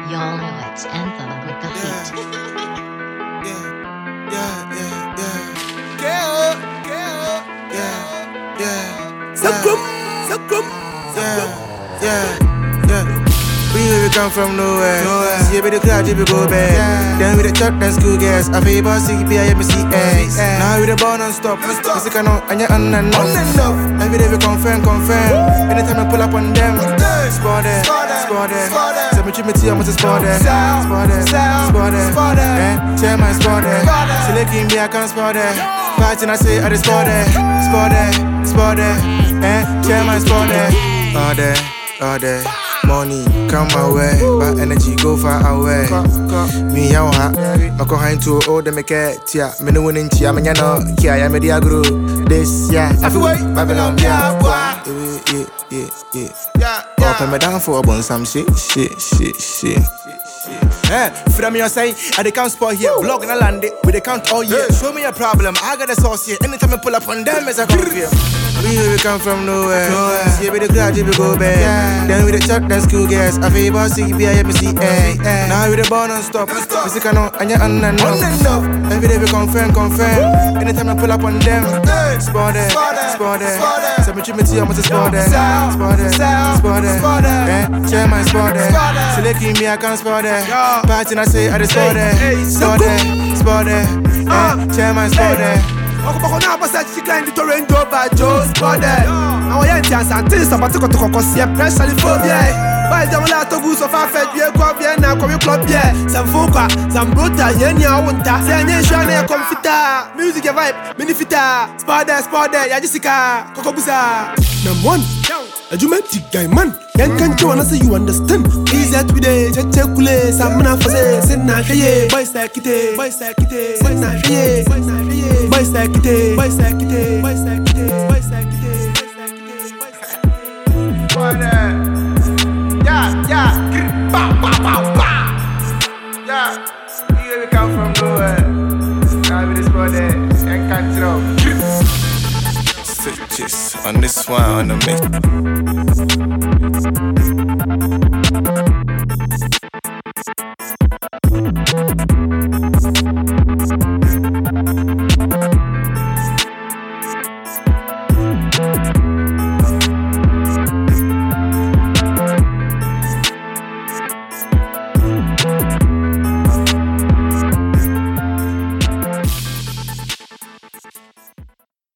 Y'all know it's Anthem with the heat. We come from nowhere. See a bit of crowd, you go back. Then with the church and school gas. I feel boss, CPI, now we the born on stop. Music and you're on and off. Every day we confirm. Anytime I pull up on them, spot there. Tell me treat me to you, I'm spot there. Chairman spot there. So they give me, I can't spot there. Fighting, I say, I just spot there. Chairman spot there. All day. Money come my way, but energy go far away. Me ya ha, mako hain to all the make tia. Me no winning tia, me no kia ya me dia guru. This yeah, everywhere Babylon yeah. Open me down for a bun some shit. From your side, I can't spot here. Blog in a land, we they count all year. Show me a problem, I got a sauce here. Anytime I pull up on them, as I come here. We come from nowhere. See a bit of crowd, you go back. Then with the church and school gas. I feel boss, CPI, now we the born on stop. Music and you're on and off. Every day we confirm. Anytime I pull up on them, spot there. Tell me treat me to you, I'm spot there. Chairman spot there. So they give me, I can't spot there. Party, I say, I just spot there. Chairman spot there. Oko na pasa chika in the torrent over Joe's body. Àwọn yẹn ti àṣàntì sàpàtì kò tó kọ̀kọ́ sí ẹ̀ pressure phobia. Báyìí jẹ́ wọn látọ̀ gùn sọ fún afẹ́ bí ẹ̀kọ́ bí ẹ̀ náà kọ́ mi club yẹ. Sàmfókà, sàmbrótà, yẹn ni àwọn ta. Ṣé ẹ̀yẹ́ iṣu àná yẹ kọ́mfítà? Music yẹ vibe, minifita. Spọ́dẹ̀, yàjí sika, kọ́kọ́ bùsà. Number one, ẹ̀júmẹ̀ntì guy man. Yẹn kan jẹ́ wọn náà say you understand. Easy at we dey, jẹ́jẹ́ kulẹ̀, sàmúnà fọ́sẹ̀, sẹ́nà kẹ́yẹ. Boys like it, sẹ́nà kẹ́yẹ. Boys like it. Yeah, here we come from nowhere. Now we just go there and control. Stitches on this one on the mix.